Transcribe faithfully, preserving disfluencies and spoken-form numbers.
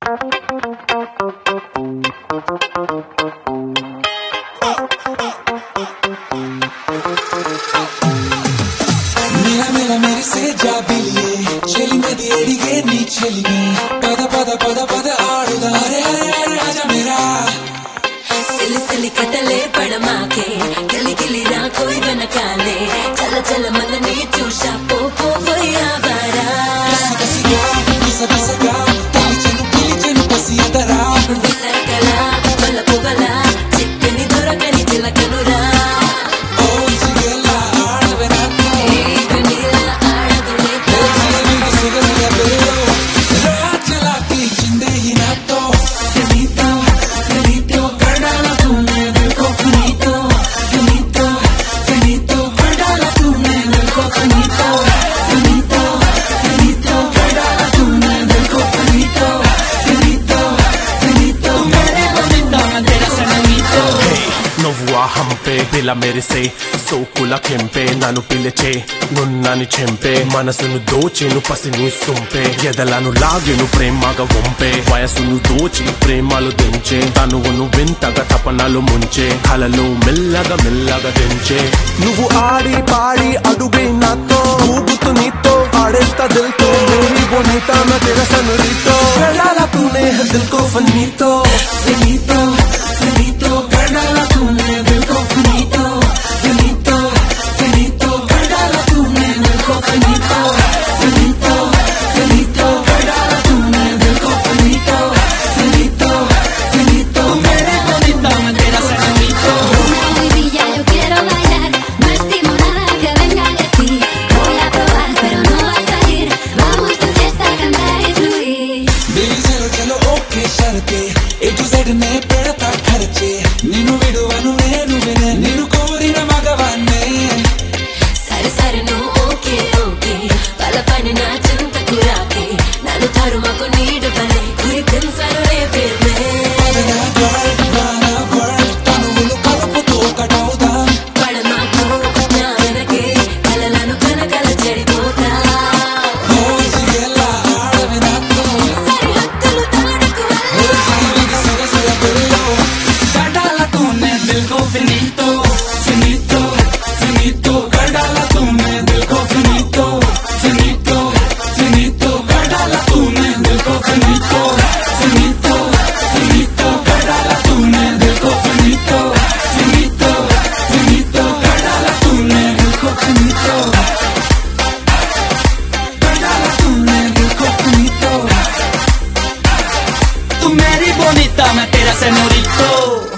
मेरा मेरा मेरे से जा बिलिए चली नदी एडिगे नी चली में पद पद पद पद आड़ुदा अरे अरे अरे आजा मेरा सिली सिली कटले पड़माके गिली गिली रा कोई बनकाले चल चल मन नी चूषा पो पो वया बारा कसी कसी गा कसा कसा गा ताली चनु पिली चनु पसी अदरा विसर कला बल पो बला चिक्कनी दొరకని చిలకనురా ओ जिगला आड़वेना ఏ వెనిలా ఆడదులే सिगला बेलो राजला की जिंदे ही ना तो finito finito कडाला तूने दिल को finito finito finito कडाला तूने दिल को finito finito finito कडाला तूने दिल को finito finito finito मेरे बंदा तेरा सनमीतो నువ్వు ఆ హంపే పిల్ల మెరిసే సోకుల కెంపే నన్ను పిలిచే నున్నని చెంపే మనసును దోచెను పసిని సొంపే ఎదలను లాగెను ప్రేమగా వంపే వయసును దోచి ప్రేమలు దించే తనువును వింతగా తపనలు ముంచే కలలో మెల్లగా మెల్లగా దించే నువ్వు ఆడి పాడి అడుగే నాతో ఊగుతూ నీతో ఆడేస్తా దిల్తో మేరీ బోనీతా నా తెరా సనరీతో कडाला तूने दिल को finito finito finito कडाला तूने दिल को finito finito finito कडाला तूने दिल को finito finito finito कडाला तूने दिल को finito finito finito मेरे bonita मैं तेरा सनमीतो Villa, yo quiero bailar, no estimo nada que venga de ti. Voy a probar, pero no va a salir. Vamos de fiesta a cantar y fluir. दिल चलो चलो okay शर्ते ए to Z ने पेड़ता खर्चे नीनु विडुवनु नेनु विने नीनु कोरिन मगवन्ने సరే సరే నువ్వు ఓకే ఓకే వాళ్ళ పని నా చింతకు రాకే నన్ను తరుమకు నీడు వలే గురి పెంచరు రేపేర్లే పదనా గర్ల్ బానా వర్డ్ తనువులు కలుపుతూ కటవుదాం పడమాకు నా వెనకే కలలను కనకల చెడిపోతా ఓ జిగేలా ఆడవినాతో సరిహద్దులు తాడకు ఓ జీవికి సగసగ పిల్లో కడాలా తూనే దిల్ కో finito finito finito కడాలా తూనే దిల్ కో finito finito finito కడాలా తూనే దిల్ కో finito finito finito కడాలా తూనే దిల్ కో finito finito finito కడాలా తూనే దిల్ కో finito కడాలా తూనే దిల్ కో finito Tu मेरी bonita, मैं तेरा señorito.